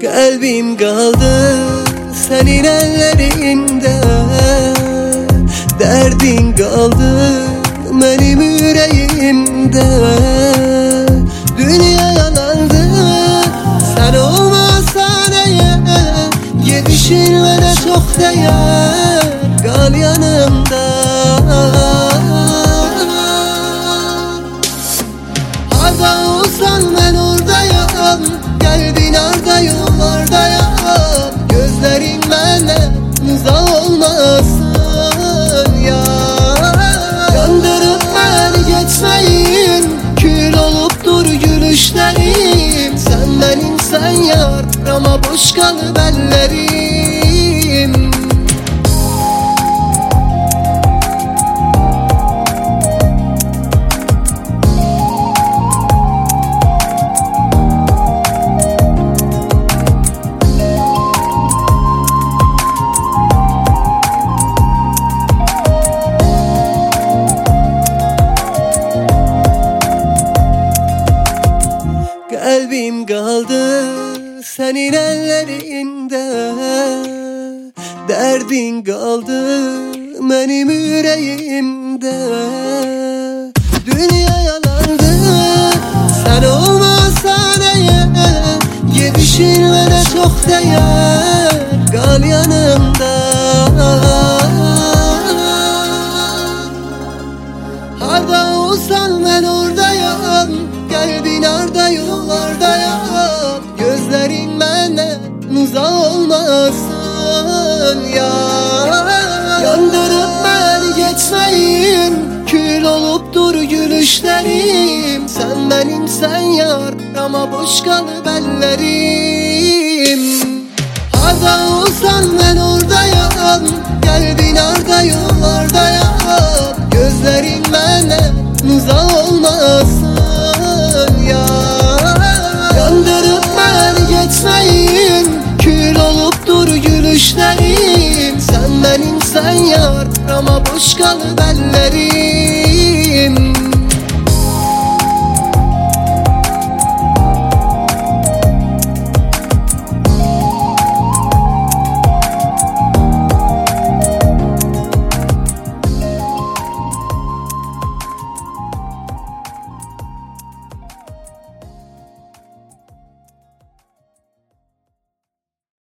Kalbim kaldı senin ellerinde, derdin kaldı benim yüreğimde. Dünya yalandı sen olmasan eğer, yetişilmene çok değer, kal yanımda. Harda olsan ben oradayım, kalbin arda yollardayım. Gözlerin benden uzak olmasın ya. Yandırıp beni geçmeyin, kül olup dur gülüşlerim. Sen benimsen yar ama boş kalıp ellerim. Kalbim kaldı senin ellerinde, derdin kaldı benim yüreğimde. Dünya yalandı sen olmasan eğer, yetişilmene çok değer, kal yanımda. Harda olsan ben oradayım, kalbin arda yollardayım. Gözlerin benden uzak olmasın ya. Yandırıp beni geçmeyin, kül olup dur gülüşlerim. Sen benimsen yar ama boş kalıp ellerim. Harda olsan ben oradayım, kalbin arda yollardayım. Gözlerin benden uzak olmasın ya. Yandırıp beni geçmeyin, kül olup dur gülüşlerim. Sen benimsen yar ama boş kalıp ellerim.